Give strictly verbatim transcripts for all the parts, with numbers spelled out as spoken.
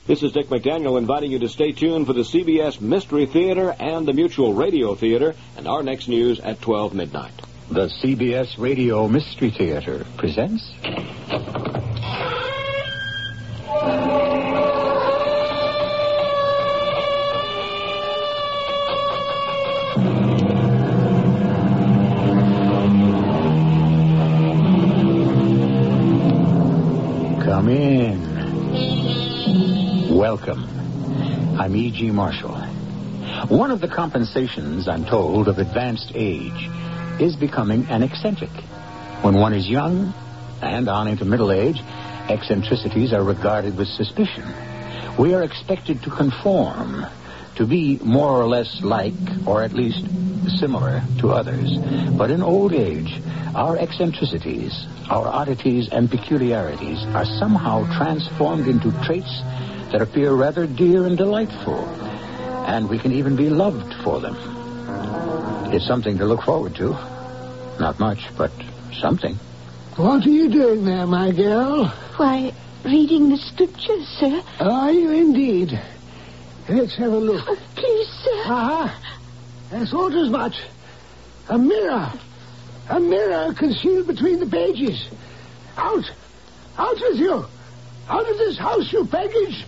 This is Dick McDaniel inviting you to stay tuned for the C B S Mystery Theater and the Mutual Radio Theater and our next news at twelve midnight. The C B S Radio Mystery Theater presents... Come in. Welcome. I'm E G. Marshall. One of the compensations, I'm told, of advanced age is becoming an eccentric. When one is young and on into middle age, eccentricities are regarded with suspicion. We are expected to conform, to be more or less like, or at least similar to others. But in old age, our eccentricities, our oddities and peculiarities are somehow transformed into traits that appear rather dear and delightful, and we can even be loved for them. It's something to look forward to. Not much, but something. What are you doing there, my girl? Why, reading the scriptures, sir. Are you indeed? Let's have a look. Oh, please, sir. Ah, I thought as much. A mirror. A mirror concealed between the pages. Out. Out with you. Out of this house, you package.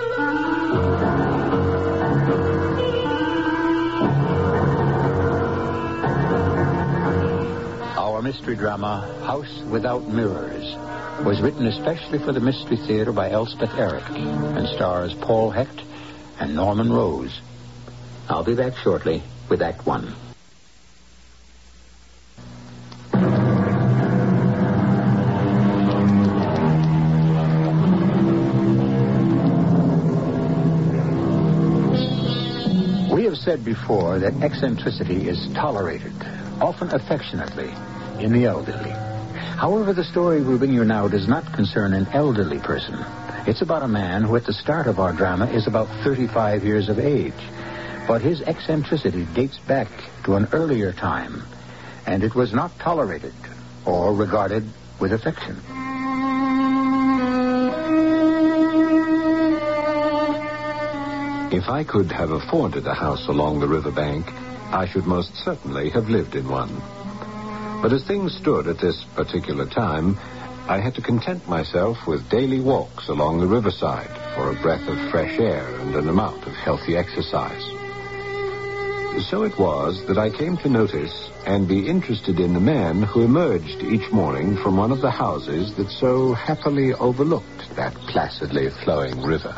Our mystery drama, House Without Mirrors, was written especially for the Mystery Theater by Elspeth Eric and stars Paul Hecht and Norman Rose. I'll be back shortly with Act One. We have said before that eccentricity is tolerated, often affectionately, in the elderly. However, the story we'll bring you now does not concern an elderly person. It's about a man who at the start of our drama is about thirty-five years of age. But his eccentricity dates back to an earlier time, and it was not tolerated or regarded with affection. If I could have afforded a house along the riverbank, I should most certainly have lived in one. But as things stood at this particular time, I had to content myself with daily walks along the riverside for a breath of fresh air and an amount of healthy exercise. So it was that I came to notice and be interested in the man who emerged each morning from one of the houses that so happily overlooked that placidly flowing river.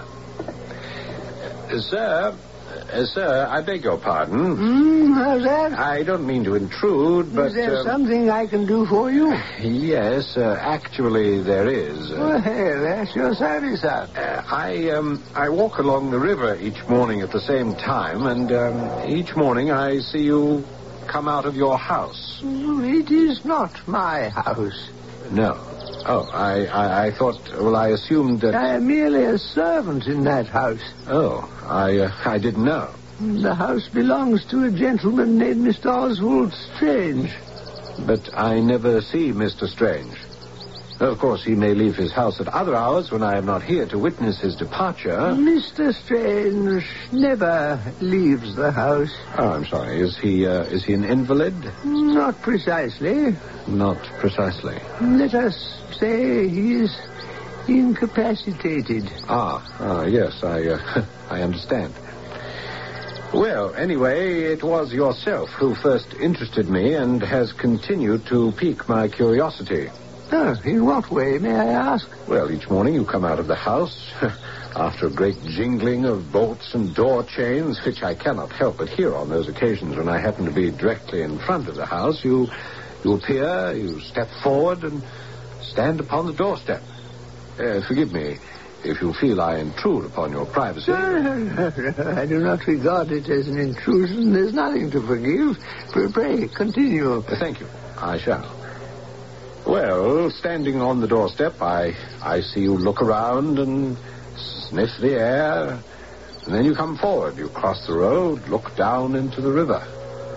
Sir, uh, sir, I beg your pardon. Hmm, how's that? I don't mean to intrude, but... Is there uh, something I can do for you? Yes, uh, actually there is. Uh, Well, that's your service, sir. uh, I, um, I walk along the river each morning at the same time, and um, each morning I see you come out of your house. It is not my house. No. Oh, I, I, I thought, well, I assumed that... I am merely a servant in that house. Oh, I, uh, I didn't know. The house belongs to a gentleman named Mister Oswald Strange. But I never see Mister Strange. Of course, he may leave his house at other hours when I am not here to witness his departure. Mister Strange never leaves the house. Oh, I'm sorry. Is he, uh, is he an invalid? Not precisely. Not precisely. Let us say he is incapacitated. Ah, ah yes, I, uh, I understand. Well, anyway, it was yourself who first interested me and has continued to pique my curiosity. Oh, in what way, may I ask? Well, each morning you come out of the house after a great jingling of bolts and door chains, which I cannot help but hear on those occasions when I happen to be directly in front of the house. You, you appear, you step forward and stand upon the doorstep. Uh, forgive me if you feel I intrude upon your privacy. I do not regard it as an intrusion. There's nothing to forgive. Pray, pray continue. Uh, thank you. I shall. Well, standing on the doorstep, I, I see you look around and sniff the air, and then you come forward. You cross the road, look down into the river.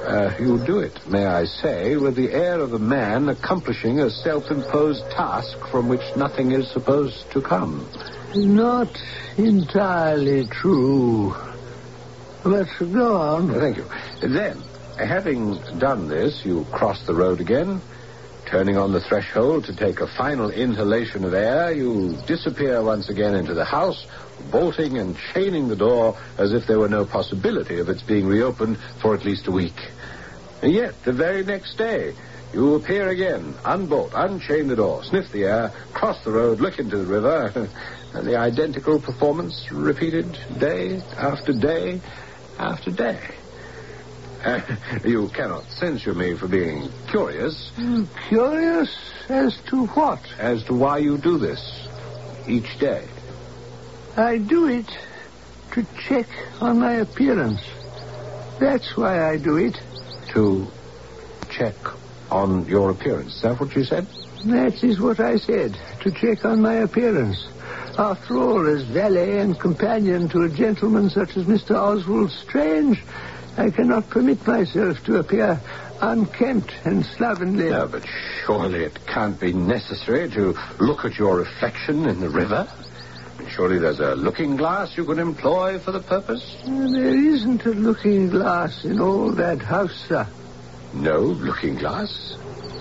Uh, you do it, may I say, with the air of a man accomplishing a self-imposed task from which nothing is supposed to come. Not entirely true. But go on. Thank you. Then, having done this, you cross the road again. Turning on the threshold to take a final inhalation of air, you disappear once again into the house, bolting and chaining the door as if there were no possibility of its being reopened for at least a week. And yet, the very next day, you appear again, unbolt, unchain the door, sniff the air, cross the road, look into the river, and the identical performance repeated day after day after day. Uh, you cannot censure me for being curious. Curious as to what? As to why you do this each day. I do it to check on my appearance. That's why I do it. To check on your appearance. Is that what you said? That is what I said, to check on my appearance. After all, as valet and companion to a gentleman such as Mister Oswald Strange, I cannot permit myself to appear unkempt and slovenly. No, but surely it can't be necessary to look at your reflection in the river. Surely there's a looking glass you could employ for the purpose? There isn't a looking glass in all that house, sir. No looking glass?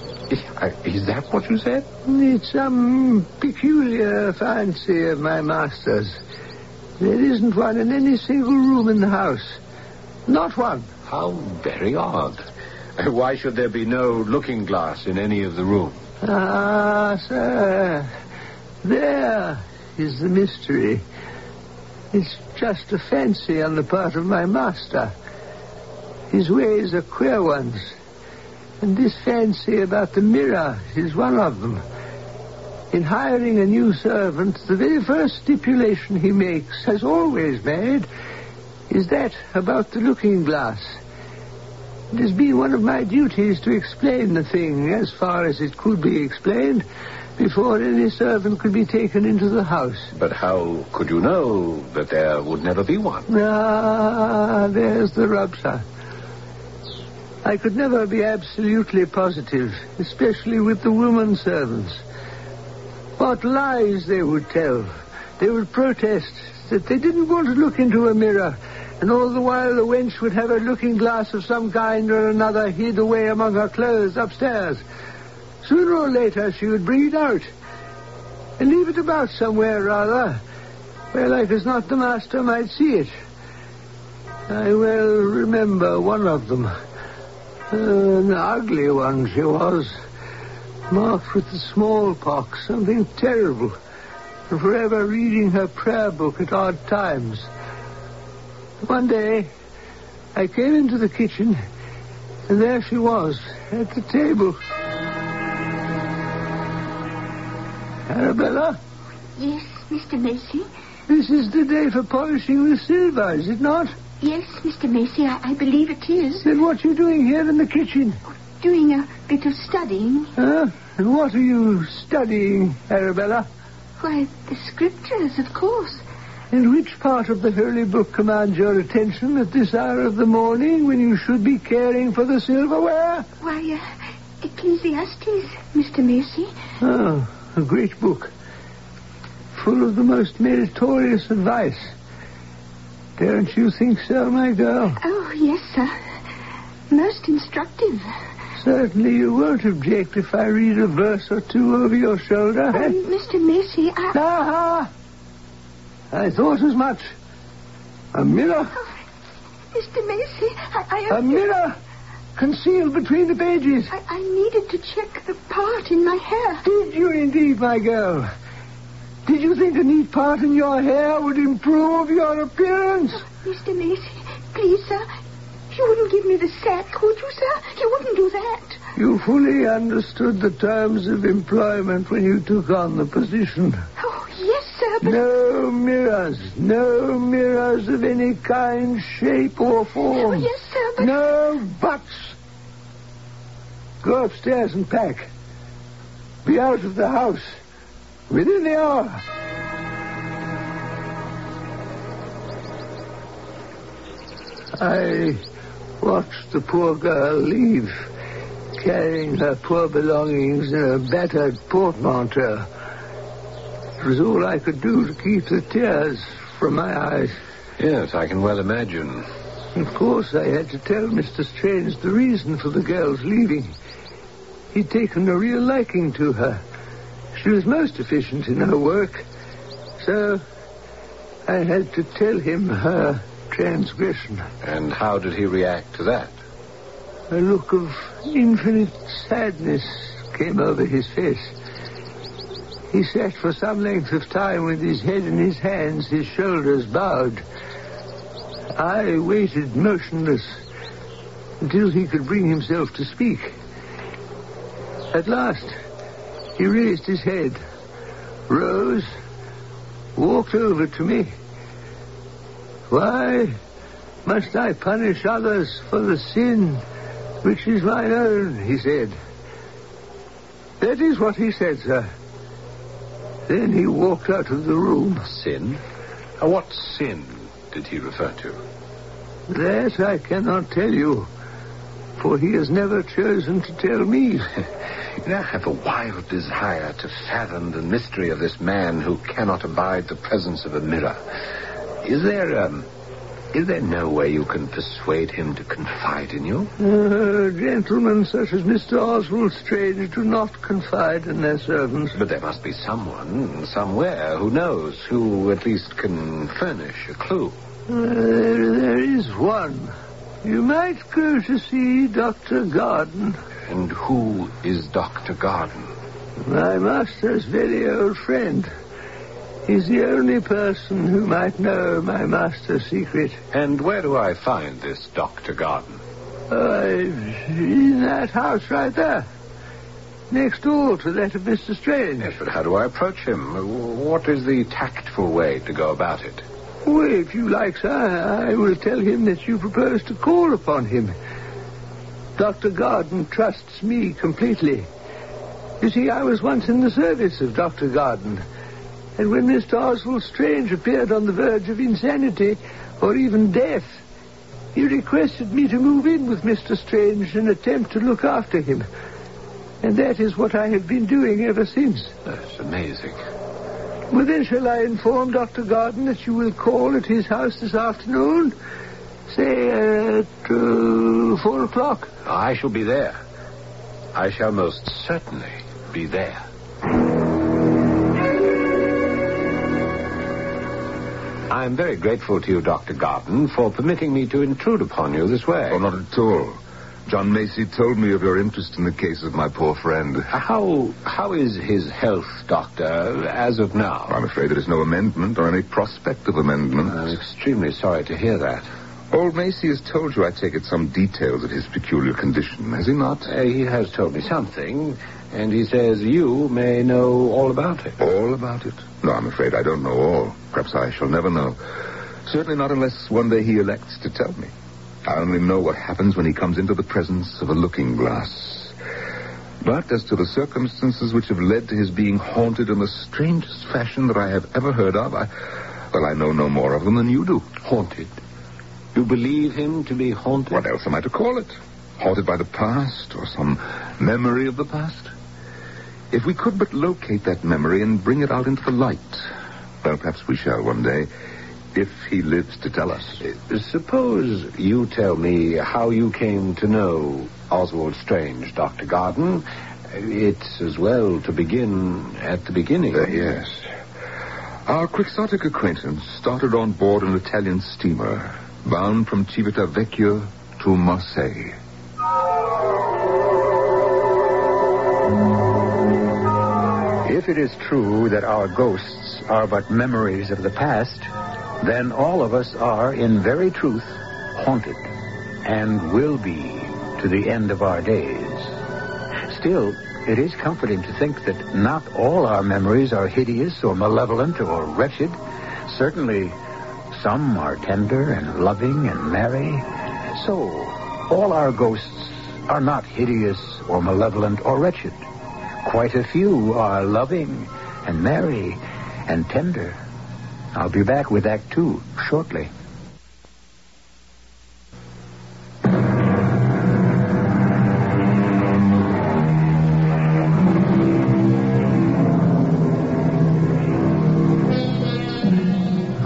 Is that what you said? It's some peculiar fancy of my master's. There isn't one in any single room in the house. Not one. How very odd. Why should there be no looking glass in any of the rooms? Ah, sir. There is the mystery. It's just a fancy on the part of my master. His ways are queer ones. And this fancy about the mirror is one of them. In hiring a new servant, the very first stipulation he makes, has always made, is that about the looking glass. It has been one of my duties to explain the thing as far as it could be explained before any servant could be taken into the house. But how could you know that there would never be one? Ah, there's the rub, sir. I could never be absolutely positive, especially with the woman servants. What lies they would tell. They would protest that they didn't want to look into a mirror, and all the while the wench would have a looking glass of some kind or another hid away among her clothes upstairs. Sooner or later she would bring it out, and leave it about somewhere, rather, where like as not the master might see it. I well remember one of them. Uh, an ugly one she was, marked with the smallpox, something terrible, and forever reading her prayer book at odd times. One day, I came into the kitchen, and there she was, at the table. Arabella? Yes, Mister Macy? This is the day for polishing the silver, is it not? Yes, Mister Macy, I, I believe it is. Then what are you doing here in the kitchen? Doing a bit of studying. Huh? And what are you studying, Arabella? Why, the scriptures, of course. And which part of the Holy Book commands your attention at this hour of the morning when you should be caring for the silverware? Why, uh, Ecclesiastes, Mister Macy. Oh, a great book. Full of the most meritorious advice. Don't you think so, my girl? Oh, yes, sir. Most instructive. Certainly you won't object if I read a verse or two over your shoulder, Oh, eh? Mister Macy, I... Aha! I thought as much. A mirror. Oh, Mister Macy, I... I A mirror concealed between the pages. I, I needed to check the part in my hair. Did you indeed, my girl? Did you think a neat part in your hair would improve your appearance? Oh, Mister Macy, please, sir, you wouldn't give me the sack, would you, sir? You wouldn't do that. You fully understood the terms of employment when you took on the position. Oh, yes, sir, but... No mirrors. No mirrors of any kind, shape, or form. Oh, yes, sir, but... No buts. Go upstairs and pack. Be out of the house within the hour. I watched the poor girl leave, carrying her poor belongings in a battered portmanteau. It was all I could do to keep the tears from my eyes. Yes, I can well imagine. Of course, I had to tell Mister Strange the reason for the girl's leaving. He'd taken a real liking to her. She was most efficient in her work. So I had to tell him her transgression. And how did he react to that? A look of infinite sadness came over his face. He sat for some length of time with his head in his hands, his shoulders bowed. I waited motionless until he could bring himself to speak. At last, he raised his head, rose, walked over to me. Why must I punish others for the sin which is mine own, he said. That is what he said, sir. Then he walked out of the room. Sin? Uh, what sin did he refer to? That I cannot tell you, for he has never chosen to tell me. I have a wild desire to fathom the mystery of this man who cannot abide the presence of a mirror. Is there, um, is there no way you can persuade him to confide in you? Uh, gentlemen such as Mister Oswald Strange do not confide in their servants. But there must be someone, somewhere, who knows, who at least can furnish a clue. Uh, there, there is one. You might go to see Doctor Garden. And who is Doctor Garden? My master's very old friend. He's the only person who might know my master's secret. And where do I find this Doctor Garden? Uh, in that house right there. Next door to that of Mister Strange. Yes, but how do I approach him? What is the tactful way to go about it? Well, if you like, sir, I will tell him that you propose to call upon him. Doctor Garden trusts me completely. You see, I was once in the service of Doctor Garden. And when Mister Oswald Strange appeared on the verge of insanity, or even death, he requested me to move in with Mister Strange and attempt to look after him. And that is what I have been doing ever since. That's amazing. Well, then shall I inform Doctor Garden that you will call at his house this afternoon? Say at uh, four o'clock. I shall be there. I shall most certainly be there. I'm very grateful to you, Doctor Garden, for permitting me to intrude upon you this way. Oh, not at all. John Macy told me of your interest in the case of my poor friend. How how is his health, Doctor, as of now? I'm afraid there is no amendment or any prospect of amendment. I'm extremely sorry to hear that. Old Macy has told you, I take it, some details of his peculiar condition, has he not? Uh, he has told me something, and he says you may know all about it. All about it? No, I'm afraid I don't know all. Perhaps I shall never know. Certainly not unless one day he elects to tell me. I only know what happens when he comes into the presence of a looking glass. But as to the circumstances which have led to his being haunted in the strangest fashion that I have ever heard of, I, well, I know no more of them than you do. Haunted? You believe him to be haunted? What else am I to call it? Haunted by the past, or some memory of the past? If we could but locate that memory and bring it out into the light, well, perhaps we shall one day, if he lives to tell us. Uh, suppose you tell me how you came to know Oswald Strange, Doctor Garden. It's as well to begin at the beginning. Uh, yes. Our quixotic acquaintance started on board an Italian steamer, bound from Civitavecchia to Marseille. If it is true that our ghosts are but memories of the past, then all of us are, in very truth, haunted, and will be to the end of our days. Still, it is comforting to think that not all our memories are hideous or malevolent or wretched. Certainly, some are tender and loving and merry. So, all our ghosts are not hideous or malevolent or wretched. Quite a few are loving and merry and tender. I'll be back with Act Two shortly.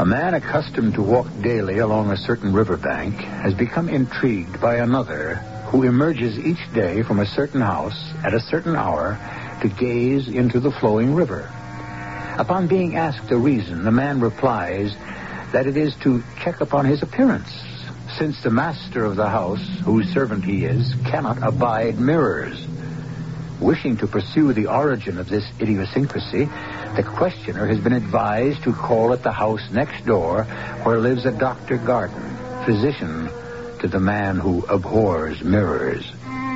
A man accustomed to walk daily along a certain riverbank has become intrigued by another who emerges each day from a certain house at a certain hour to gaze into the flowing river. Upon being asked the reason, the man replies that it is to check upon his appearance, since the master of the house, whose servant he is, cannot abide mirrors. Wishing to pursue the origin of this idiosyncrasy, the questioner has been advised to call at the house next door where lives a Doctor Garden, physician to the man who abhors mirrors.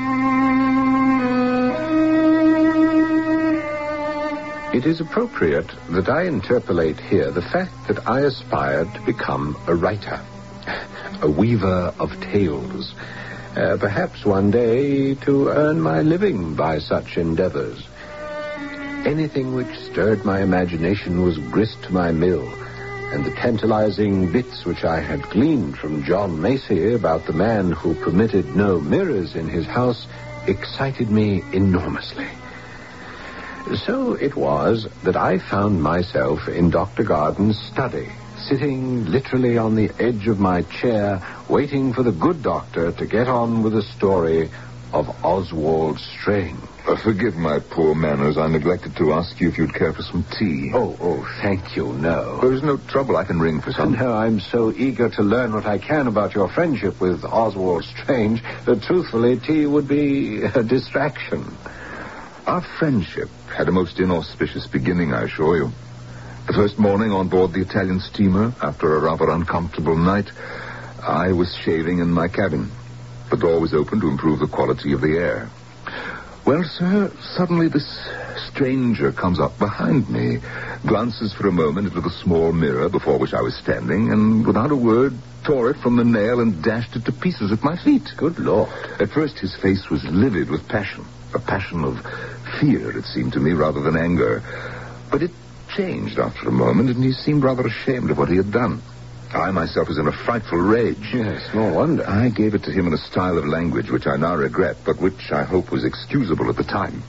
It is appropriate that I interpolate here the fact that I aspired to become a writer, a weaver of tales, uh, perhaps one day to earn my living by such endeavors. Anything which stirred my imagination was grist to my mill, and the tantalizing bits which I had gleaned from John Macy about the man who permitted no mirrors in his house excited me enormously. So it was that I found myself in Doctor Garden's study, sitting literally on the edge of my chair, waiting for the good doctor to get on with the story of Oswald Strange. Uh, forgive my poor manners. I neglected to ask you if you'd care for some tea. Oh, oh, thank you, no. There's no trouble. I can ring for some. No, I'm so eager to learn what I can about your friendship with Oswald Strange that, truthfully, tea would be a distraction. Our friendship had a most inauspicious beginning, I assure you. The first morning on board the Italian steamer, after a rather uncomfortable night, I was shaving in my cabin. The door was open to improve the quality of the air. Well, sir, suddenly this stranger comes up behind me, glances for a moment into the small mirror before which I was standing, and without a word tore it from the nail and dashed it to pieces at my feet. Good Lord. At first his face was livid with passion, a passion of fear, it seemed to me, rather than anger. But it changed after a moment, and he seemed rather ashamed of what he had done. I myself was in a frightful rage. Yes, no wonder. I gave it to him in a style of language which I now regret, but which I hope was excusable at the time.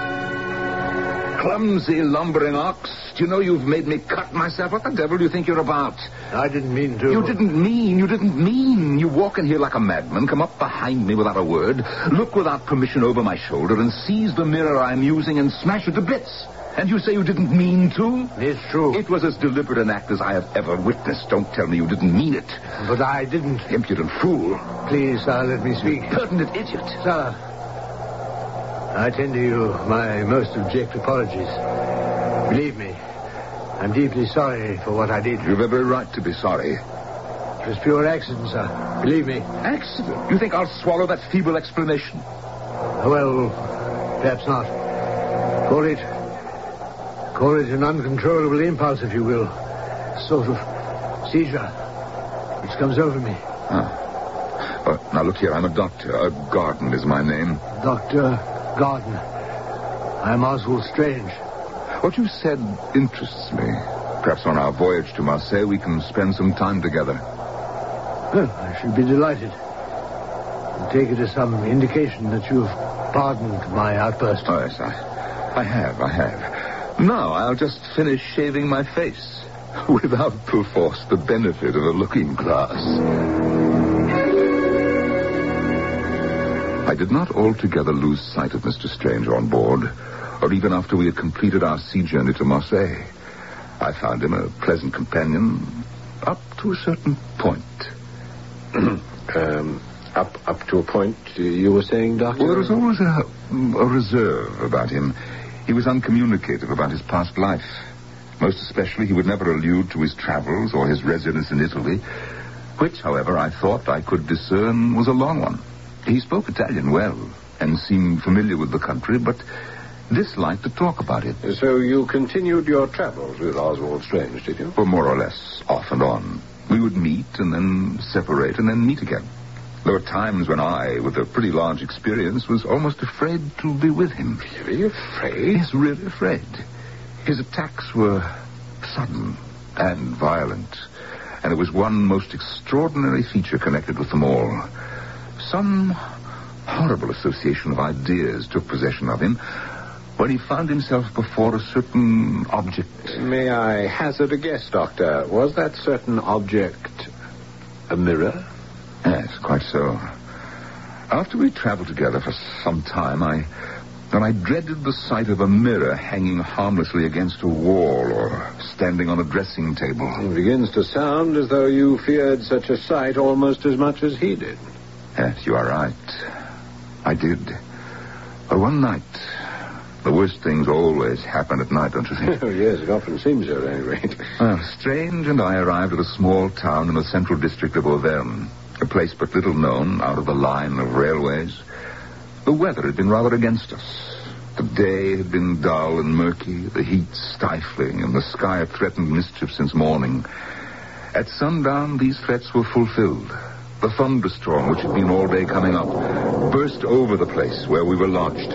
Clumsy, lumbering ox. Do you know you've made me cut myself? What the devil do you think you're about? I didn't mean to. You didn't mean, you didn't mean. You walk in here like a madman, come up behind me without a word, look without permission over my shoulder, and seize the mirror I'm using and smash it to bits. And you say you didn't mean to? It's true. It was as deliberate an act as I have ever witnessed. Don't tell me you didn't mean it. But I didn't. Impudent fool. Please, sir, let me speak. Pertinent idiot. Sir, I tender you my most abject apologies. Believe me, I'm deeply sorry for what I did. You've every right to be sorry. It was pure accident, sir. Believe me. Accident? You think I'll swallow that feeble explanation? Well, perhaps not. Call it... Call it an uncontrollable impulse, if you will. A sort of seizure which comes over me. Ah. Uh, now, look here, I'm a doctor. Uh, Garden is my name. Doctor Garden. I'm Oswald Strange. What you said interests me. Perhaps on our voyage to Marseille we can spend some time together. Well, I should be delighted. I take it as some indication that you've pardoned my outburst. Oh, yes, I, I have, I have. Now I'll just finish shaving my face, without, perforce, the benefit of a looking glass. I did not altogether lose sight of Mister Strange on board, or even after we had completed our sea journey to Marseille. I found him a pleasant companion, up to a certain point. um, up up to a point, you were saying, Doctor? Well, there was always a, a reserve about him. He was uncommunicative about his past life. Most especially, he would never allude to his travels or his residence in Italy, which, however, I thought I could discern was a long one. He spoke Italian well and seemed familiar with the country, but disliked to talk about it. So you continued your travels with Oswald Strange, did you? Well, more or less, off and on. We would meet and then separate and then meet again. There were times when I, with a pretty large experience, was almost afraid to be with him. Really afraid? Yes, really afraid. His attacks were sudden and violent, and it was one most extraordinary feature connected with them all. Some horrible association of ideas took possession of him, when he found himself before a certain object. May I hazard a guess, Doctor? Was that certain object a mirror? Yes, quite so. After we traveled together for some time, I... And I dreaded the sight of a mirror hanging harmlessly against a wall or standing on a dressing table. It begins to sound as though you feared such a sight almost as much as he did. Yes, you are right. I did. But one night, the worst things always happen at night, don't you think? Oh, yes, it often seems so, at any rate. Well, Strange and I arrived at a small town in the central district of Auvergne, a place but little known out of the line of railways. The weather had been rather against us. The day had been dull and murky, the heat stifling, and the sky had threatened mischief since morning. At sundown, these threats were fulfilled. The thunderstorm, which had been all day coming up, burst over the place where we were lodged.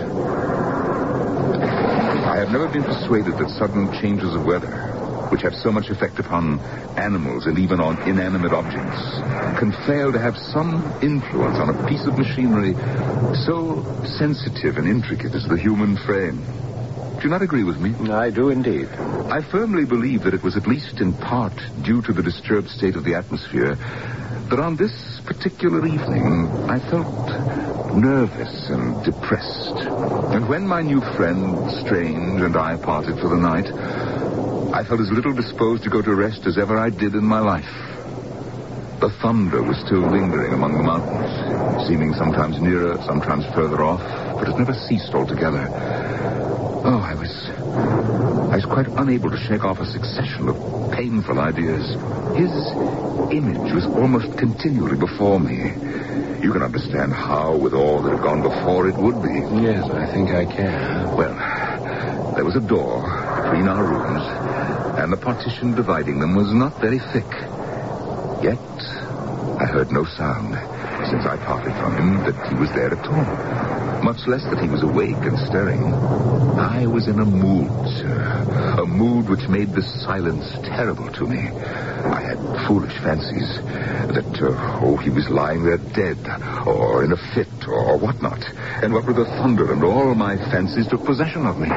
I have never been persuaded that sudden changes of weather, which have so much effect upon animals and even on inanimate objects, can fail to have some influence on a piece of machinery so sensitive and intricate as the human frame. Do you not agree with me? I do indeed. I firmly believe that it was at least in part due to the disturbed state of the atmosphere that on this particular evening I felt nervous and depressed. And when my new friend, Strange, and I parted for the night, I felt as little disposed to go to rest as ever I did in my life. The thunder was still lingering among the mountains, seeming sometimes nearer, sometimes further off, but it never ceased altogether. Oh, I was... I was quite unable to shake off a succession of painful ideas. His image was almost continually before me. You can understand how, with all that had gone before, it would be. Yes, I think I can. Well, there was a door between our rooms, and the partition dividing them was not very thick. Yet, I heard no sound, since I parted from him, that he was there at all, much less that he was awake and stirring. I was in a mood, sir, a mood which made this silence terrible to me. I had foolish fancies that, uh, oh, he was lying there dead, or in a fit, or whatnot. And what with the thunder and all my fancies took possession of me.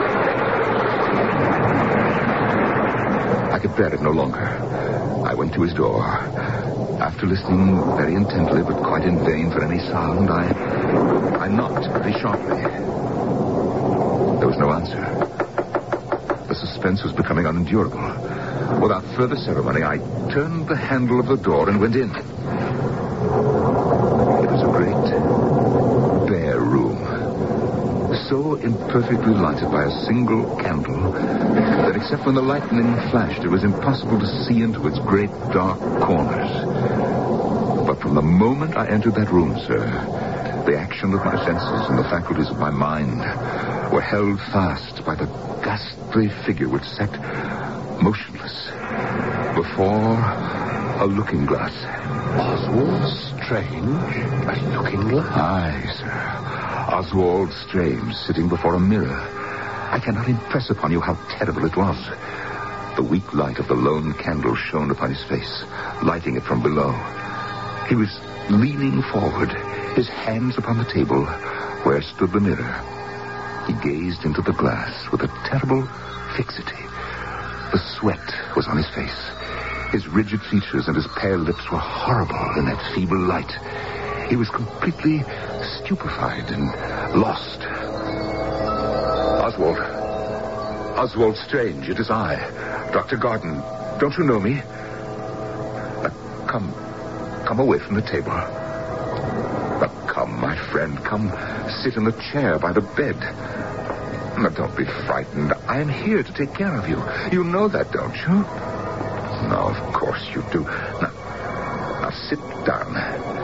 I could bear it no longer. I went to his door. After listening very intently, but quite in vain for any sound, I, I knocked very sharply. There was no answer. The suspense was becoming unendurable. Without further ceremony, I turned the handle of the door and went in. It was a great, bare room, so imperfectly lighted by a single candle that except when the lightning flashed, it was impossible to see into its great dark corners. But from the moment I entered that room, sir, the action of my senses and the faculties of my mind were held fast by the ghastly figure which sat motionless before a looking glass. Oswald Strange? A looking glass? Aye, sir. Oswald Strange, sitting before a mirror. I cannot impress upon you how terrible it was. The weak light of the lone candle shone upon his face, lighting it from below. He was leaning forward, his hands upon the table where stood the mirror. He gazed into the glass with a terrible fixity. The sweat was on his face. His rigid features and his pale lips were horrible in that feeble light. He was completely stupefied and lost. Oswald. Oswald Strange, it is I, Doctor Garden. Don't you know me? Uh, come, come away from the table. Uh, come, my friend, come sit in the chair by the bed. Now, don't be frightened. I am here to take care of you. You know that, don't you? No, of course you do. Now, now sit down.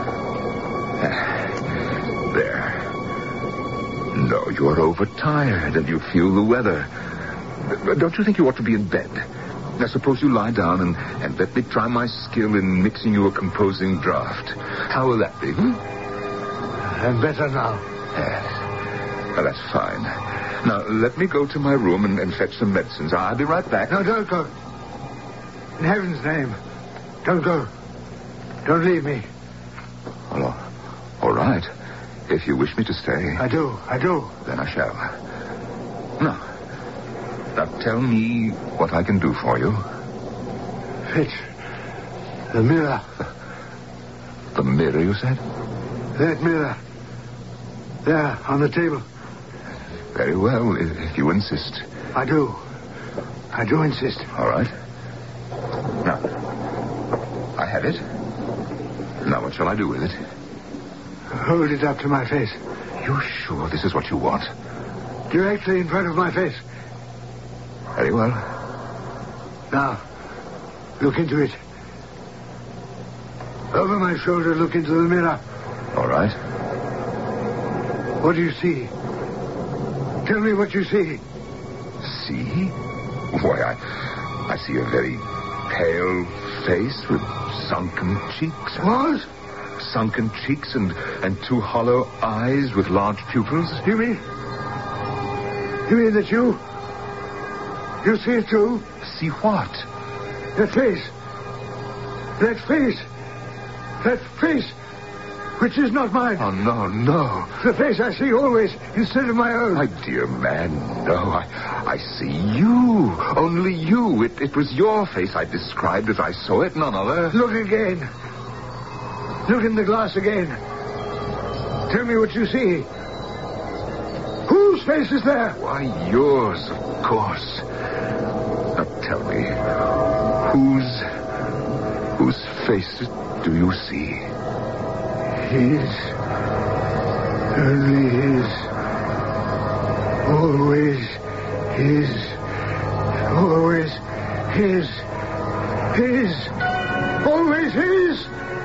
There. No, you are overtired and you feel the weather. Don't you think you ought to be in bed? Now, suppose you lie down and, and let me try my skill in mixing you a composing draught. How will that be, hmm? I'm better now. Yes. Well, that's fine. Now, let me go to my room and, and fetch some medicines. I'll be right back. No, don't go. In heaven's name, don't go. Don't leave me. Well, all right. If you wish me to stay. I do, I do. Then I shall. Now, now tell me what I can do for you. Fetch the mirror. The mirror, you said? That mirror. There, on the table. Very well, if you insist. I do. I do insist. All right. Now, I have it. Now, what shall I do with it? Hold it up to my face. You're sure this is what you want? Directly in front of my face. Very well. Now, look into it. Over my shoulder, look into the mirror. All right. What do you see? Tell me what you see. See? Why, I, I see a very pale face with sunken cheeks. What? Sunken cheeks and, and two hollow eyes with large pupils. You mean? You mean that you... You see it too? See what? That face. That face. That face. Which is not mine. Oh, no, no. The face I see always instead of my own. My dear man, no. I, I see you. Only you. It, it was your face I described as I saw it, none other. Look again. Look in the glass again. Tell me what you see. Whose face is there? Why, yours, of course. Now tell me, whose... whose face do you see? His. Only his. Always his. Always his. His. Always his.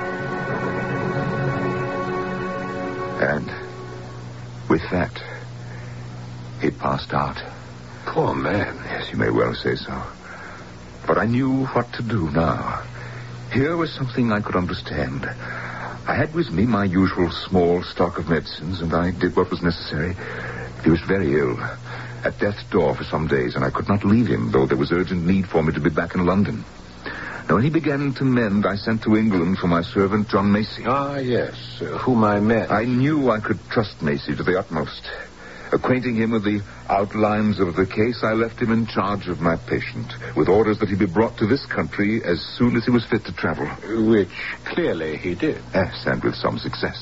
And with that, he passed out. Poor man. Yes, you may well say so. But I knew what to do now. Here was something I could understand. I had with me my usual small stock of medicines, and I did what was necessary. He was very ill, at death's door for some days, and I could not leave him, though there was urgent need for me to be back in London. Now, when he began to mend, I sent to England for my servant, John Macy. Ah, yes, uh, whom I met. I knew I could trust Macy to the utmost. Acquainting him with the outlines of the case, I left him in charge of my patient, with orders that he be brought to this country as soon as he was fit to travel. Which clearly he did. Yes, and with some success.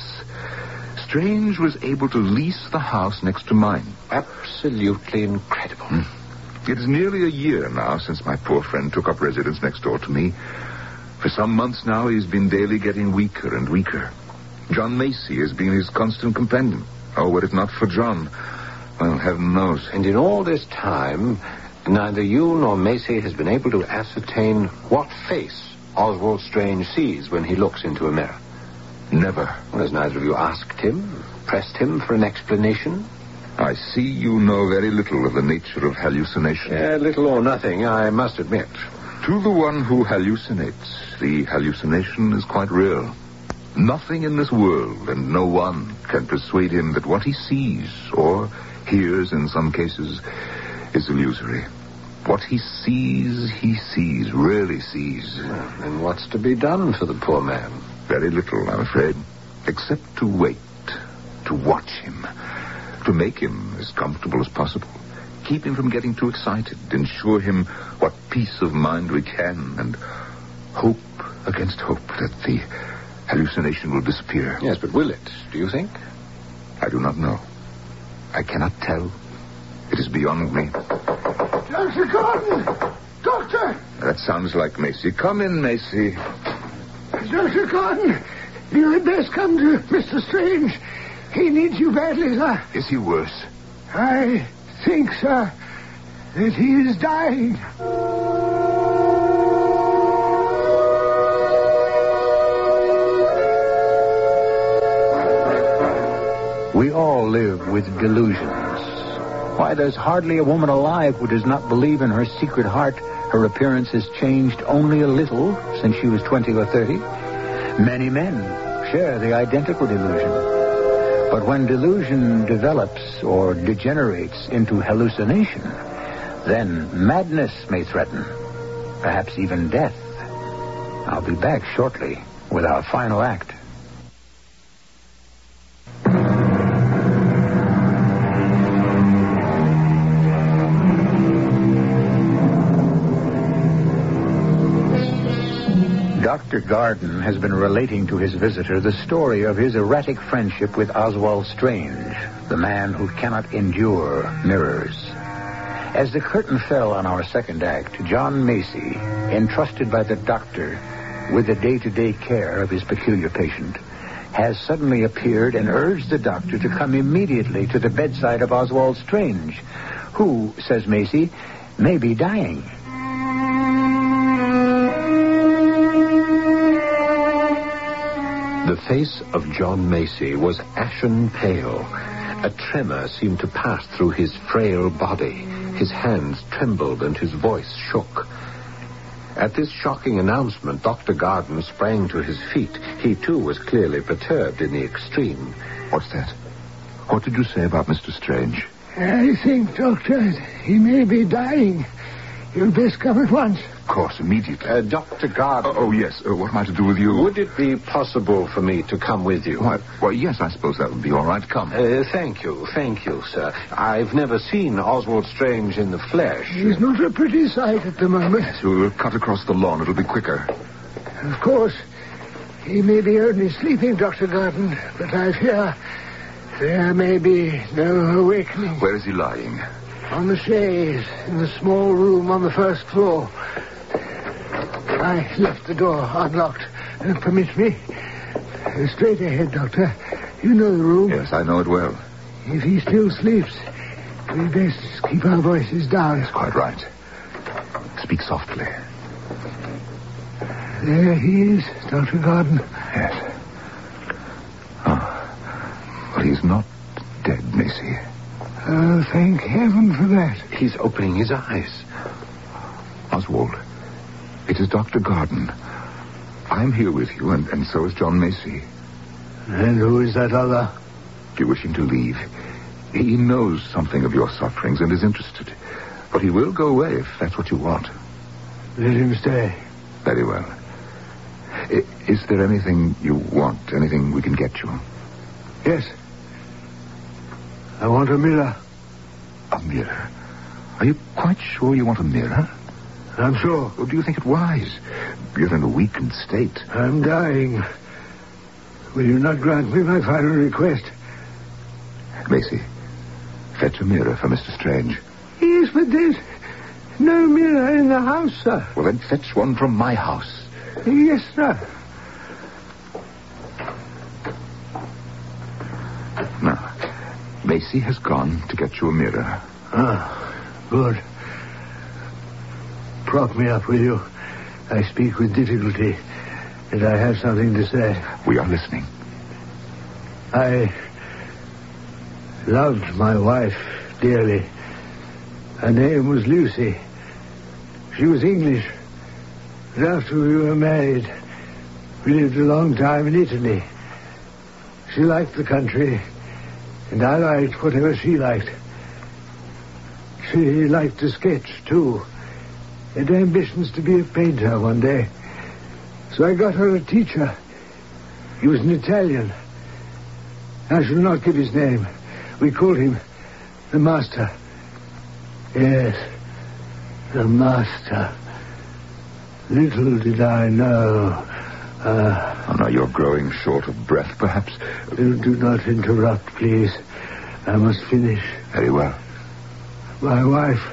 Strange was able to lease the house next to mine. Absolutely incredible. Hmm. It is nearly a year now since my poor friend took up residence next door to me. For some months now, he's been daily getting weaker and weaker. John Macy has been his constant companion. Oh, were it not for John... Well, heaven knows. And in all this time, neither you nor Macy has been able to ascertain what face Oswald Strange sees when he looks into a mirror. Never. Well, has neither of you asked him, pressed him for an explanation? I see you know very little of the nature of hallucination. Yeah, little or nothing, I must admit. To the one who hallucinates, the hallucination is quite real. Nothing in this world and no one can persuade him that what he sees, or hears in some cases, is illusory. What he sees, he sees, really sees. Well, then what's to be done for the poor man? Very little, I'm afraid, except to wait, to watch him, to make him as comfortable as possible, keep him from getting too excited, ensure him what peace of mind we can, and hope against hope that the hallucination will disappear. Yes, but will it, do you think? I do not know. I cannot tell. It is beyond me. Doctor Gordon! Doctor! That sounds like Macy. Come in, Macy. Doctor Gordon, you had best come to Mister Strange. He needs you badly, sir. Is he worse? I think, sir, that he is dying. We all live with delusions. Why, there's hardly a woman alive who does not believe in her secret heart her appearance has changed only a little since she was twenty or thirty. Many men share the identical delusion. But when delusion develops or degenerates into hallucination, then madness may threaten, perhaps even death. I'll be back shortly with our final act. Doctor Garden has been relating to his visitor the story of his erratic friendship with Oswald Strange, the man who cannot endure mirrors. As the curtain fell on our second act, John Macy, entrusted by the doctor with the day-to-day care of his peculiar patient, has suddenly appeared and urged the doctor to come immediately to the bedside of Oswald Strange, who, says Macy, may be dying. The face of John Macy was ashen pale. A tremor seemed to pass through his frail body. His hands trembled and his voice shook. At this shocking announcement, Doctor Garden sprang to his feet. He, too, was clearly perturbed in the extreme. What's that? What did you say about Mister Strange? I think, Doctor, he may be dying. You'll best come at once. Of course, immediately. Uh, Doctor Garden. Oh, oh yes. Uh, what am I to do with you? Would it be possible for me to come with you? Why, why, yes, I suppose that would be all right. Come. Uh, thank you, thank you, sir. I've never seen Oswald Strange in the flesh. He's not a pretty sight at the moment. So we'll cut across the lawn. It'll be quicker. Of course, he may be only sleeping, Doctor Garden, but I fear there may be no awakening. Where is he lying? On the chaise, in the small room on the first floor. I left the door unlocked. Uh, permit me. Uh, straight ahead, Doctor. You know the room. Yes, I know it well. If he still sleeps, we best keep our voices down. That's quite right. Speak softly. There he is, Doctor Garden. Yes. Oh. But he's not dead, Macy. Oh, thank heaven for that. He's opening his eyes. Oswald, it is Doctor Garden. I'm here with you, and, and so is John Macy. And who is that other? Do you wish him to leave? He knows something of your sufferings and is interested. But he will go away if that's what you want. Let him stay. Very well. I, is there anything you want? Anything we can get you? Yes. I want a mirror. A mirror? Are you quite sure you want a mirror? I'm sure. Or do you think it wise? You're in a weakened state. I'm dying. Will you not grant me my final request? Macy, fetch a mirror for Mister Strange. Yes, but there's no mirror in the house, sir. Well, then fetch one from my house. Yes, sir. Now, Macy has gone to get you a mirror. Ah, good. Prop me up, will you? I speak with difficulty, and I have something to say. We are listening. I loved my wife dearly. Her name was Lucy. She was English. But after we were married, we lived a long time in Italy. She liked the country, and I liked whatever she liked. She liked to sketch, too. Had ambitions to be a painter one day. So I got her a teacher. He was an Italian. I shall not give his name. We called him the Master. Yes, the Master. Little did I know. Uh, oh, now you're growing short of breath, perhaps. Do, do not interrupt, please. I must finish. Very well. My wife,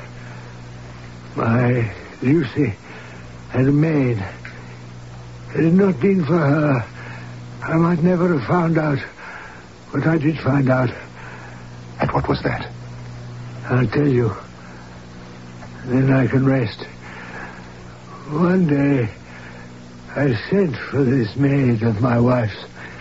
my Lucy, had a maid. Had it not been for her, I might never have found out what I did find out. And what was that? I'll tell you. Then I can rest. One day, I sent for this maid of my wife's.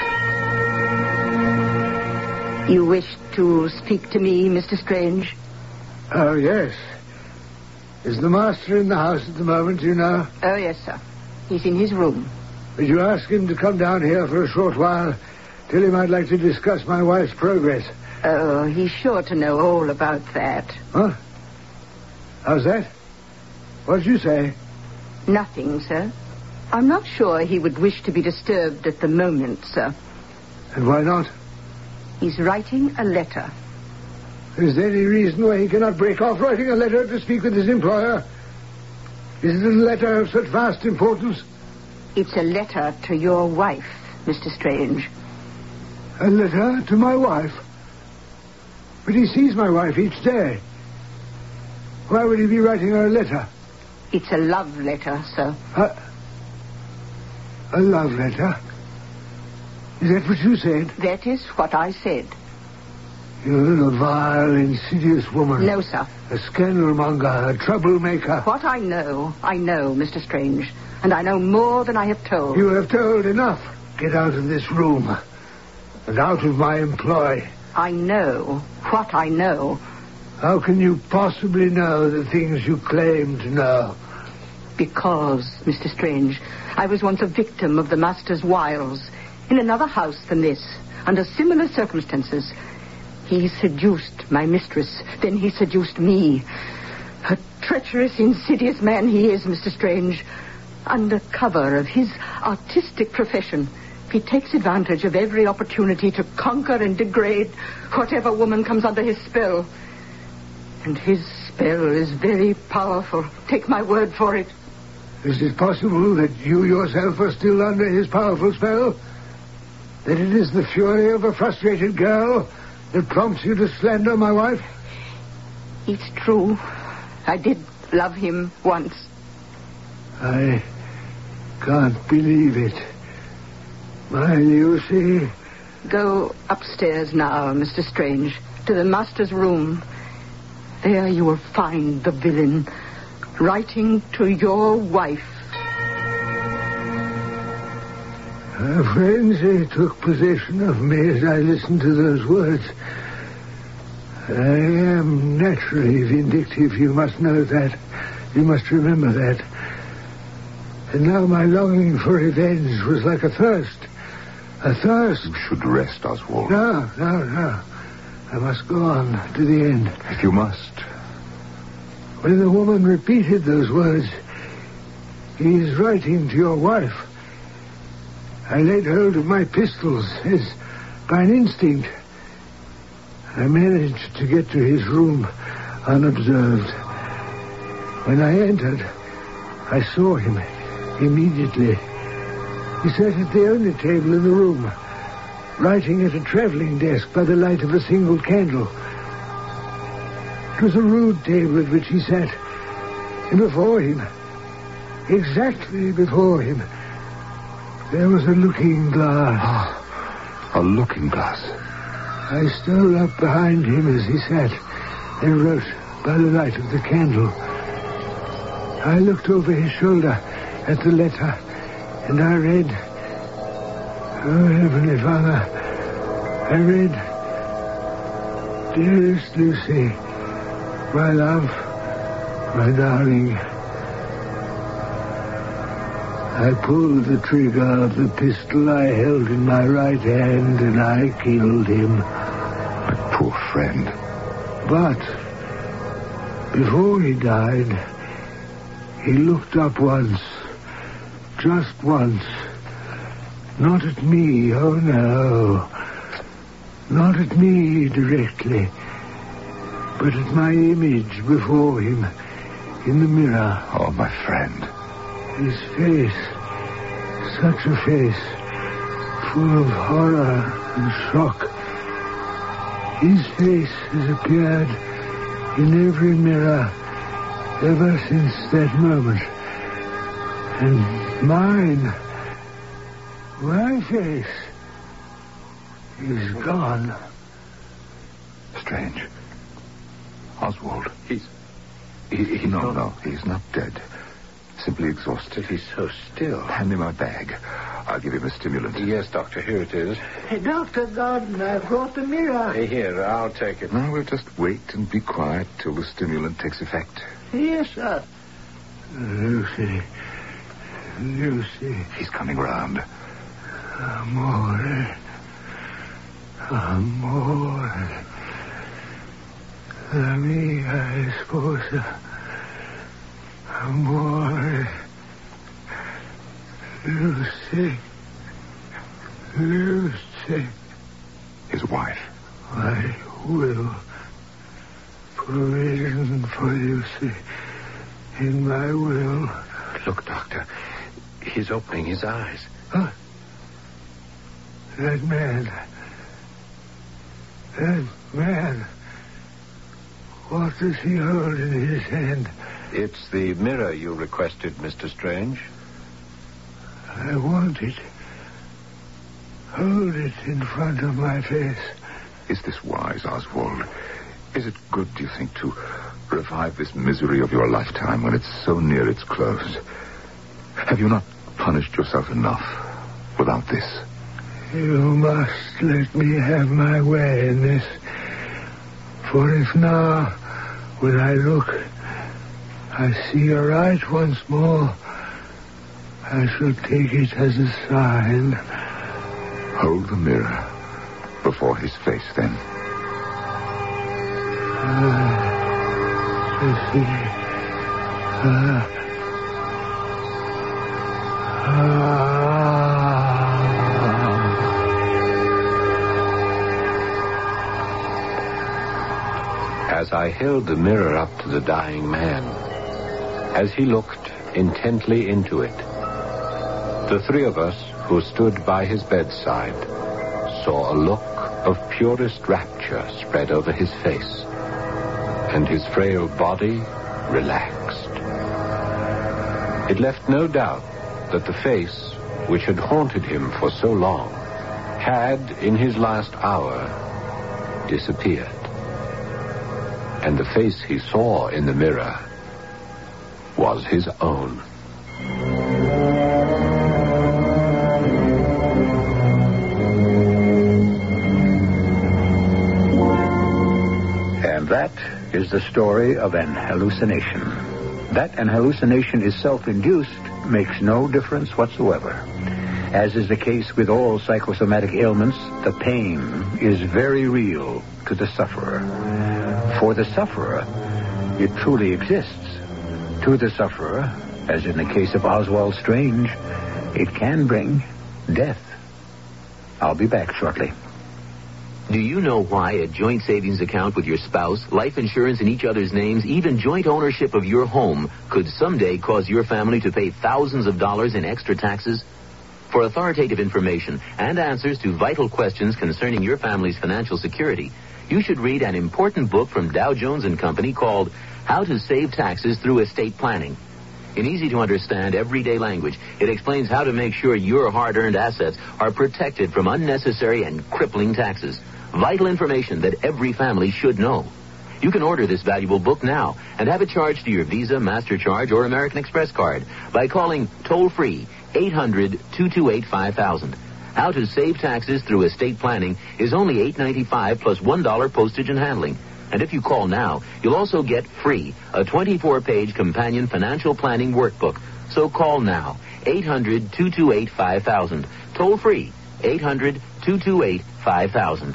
You wish to speak to me, Mister Strange? Oh, yes. Is the master in the house at the moment, you know? Oh, yes, sir. He's in his room. Would you ask him to come down here for a short while? Tell him I'd like to discuss my wife's progress. Oh, he's sure to know all about that. Huh? How's that? What'd you say? Nothing, sir. I'm not sure he would wish to be disturbed at the moment, sir. And why not? He's writing a letter. Is there any reason why he cannot break off writing a letter to speak with his employer? Is it a letter of such vast importance? It's a letter to your wife, Mister Strange. A letter to my wife? But he sees my wife each day. Why would he be writing her a letter? It's a love letter, sir. A, a love letter? Is that what you said? That is what I said. You're a vile, insidious woman. No, sir. A scandalmonger, a troublemaker. What I know, I know, Mister Strange. And I know more than I have told. You have told enough. Get out of this room. And out of my employ. I know what I know. How can you possibly know the things you claim to know? Because, Mister Strange, I was once a victim of the Master's wiles. In another house than this. Under similar circumstances. He seduced my mistress. Then he seduced me. A treacherous, insidious man he is, Mister Strange. Under cover of his artistic profession, he takes advantage of every opportunity to conquer and degrade whatever woman comes under his spell. And his spell is very powerful. Take my word for it. Is it possible that you yourself are still under his powerful spell? That it is the fury of a frustrated girl that prompts you to slander my wife? It's true. I did love him once. I can't believe it. My Lucy. Go upstairs now, Mister Strange, to the Master's room. There you will find the villain writing to your wife. A frenzy took possession of me as I listened to those words. I am naturally vindictive, you must know that. You must remember that. And now my longing for revenge was like a thirst. A thirst. You should rest, Oswald. No, no, no. I must go on to the end. If you must. When the woman repeated those words, he is writing to your wife, I laid hold of my pistols as by an instinct. I managed to get to his room unobserved. When I entered, I saw him immediately. He sat at the only table in the room, writing at a traveling desk by the light of a single candle. It was a rude table at which he sat, and before him, exactly before him, there was a looking glass. Oh, a looking glass. I stole up behind him as he sat and wrote by the light of the candle. I looked over his shoulder at the letter, and I read, oh, Heavenly Father, I read, Dearest Lucy, my love, my darling. I pulled the trigger of the pistol I held in my right hand, and I killed him. My poor friend. But before he died, he looked up once, just once. Not at me, oh no. Not at me directly, but at my image before him in the mirror. Oh, my friend. His face, such a face, full of horror and shock. His face has appeared in every mirror ever since that moment. And mine, my face, is gone. Strange. Oswald. He's... He, he, no, not... no, he's not dead. Simply exhausted. He's so still. Hand me my bag. I'll give him a stimulant. Yes, Doctor, here it is. Hey, Doctor Gordon, I brought the mirror. Hey, here, I'll take it. Now we'll just wait and be quiet till the stimulant takes effect. Yes, sir. Lucy. Lucy. He's coming round. Amore. Amore. La mia esposa. Amore. Lucy. Lucy. His wife. I will. Provision for Lucy in my will. Look, Doctor. He He's opening his eyes. Huh? That man. That man. What does he hold in his hand? It's the mirror you requested, Mister Strange. I want it. Hold it in front of my face. Is this wise, Oswald? Is it good, do you think, to revive this misery of your lifetime when it's so near its close? Have you not punished yourself enough without this? You must let me have my way in this. For if now, when I look, I see aright once more, I shall take it as a sign. Hold the mirror before his face, then. Ah, I see. Ah. Ah. As I held the mirror up to the dying man, as he looked intently into it, the three of us who stood by his bedside saw a look of purest rapture spread over his face, and his frail body relaxed. It left no doubt that the face which had haunted him for so long had, in his last hour, disappeared. And the face he saw in the mirror was his own. And that is the story of an hallucination. That an hallucination is self-induced makes no difference whatsoever. As is the case with all psychosomatic ailments, the pain is very real to the sufferer. For the sufferer, it truly exists. To the sufferer, as in the case of Oswald Strange, it can bring death. I'll be back shortly. Do you know why a joint savings account with your spouse, life insurance in each other's names, even joint ownership of your home could someday cause your family to pay thousands of dollars in extra taxes? For authoritative information and answers to vital questions concerning your family's financial security, you should read an important book from Dow Jones and Company called How to Save Taxes Through Estate Planning. In easy-to-understand, everyday language, it explains how to make sure your hard-earned assets are protected from unnecessary and crippling taxes. Vital information that every family should know. You can order this valuable book now and have it charged to your Visa, MasterCharge, or American Express card by calling toll-free eight hundred, two two eight, five thousand. How to Save Taxes Through Estate Planning is only eight dollars and ninety-five cents plus one dollar postage and handling. And if you call now, you'll also get free a twenty-four page companion financial planning workbook. So call now, eight hundred, two two eight, five thousand. Toll free, eight hundred, two two eight, five thousand.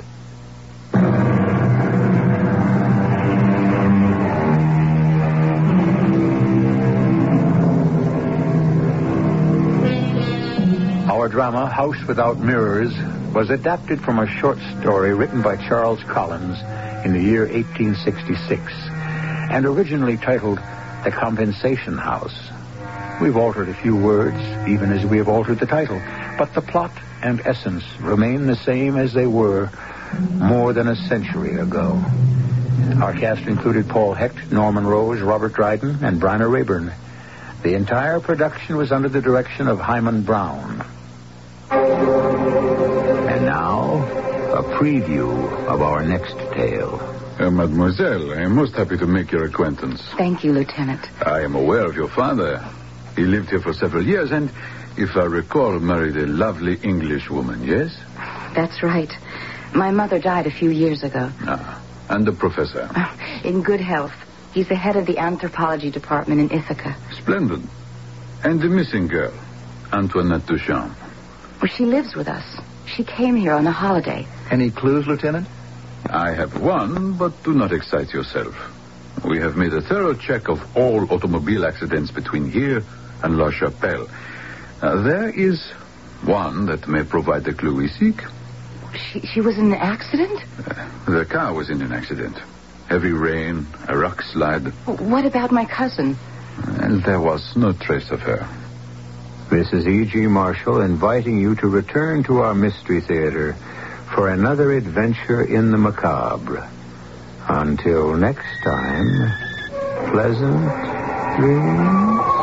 Our drama, House Without Mirrors, was adapted from a short story written by Charles Collins in the year eighteen sixty-six, and originally titled The Compensation House. We've altered a few words, even as we have altered the title, but the plot and essence remain the same as they were more than a century ago. Our cast included Paul Hecht, Norman Rose, Robert Dryden, and Bryna Rayburn. The entire production was under the direction of Hyman Brown. And now, a preview of our next tale. Uh, mademoiselle, I am most happy to make your acquaintance. Thank you, Lieutenant. I am aware of your father. He lived here for several years and, if I recall, married a lovely English woman, yes? That's right. My mother died a few years ago. Ah, and the professor? In good health. He's the head of the anthropology department in Ithaca. Splendid. And the missing girl, Antoinette Duchamp? Well, she lives with us. She came here on a holiday. Any clues, Lieutenant? I have one, but do not excite yourself. We have made a thorough check of all automobile accidents between here and La Chapelle. Uh, there is one that may provide the clue we seek. She, she was in an accident? Uh, the car was in an accident. Heavy rain, a rock slide. What about my cousin? And there was no trace of her. This is E G. Marshall inviting you to return to our Mystery Theater for another adventure in the macabre. Until next time, pleasant dreams.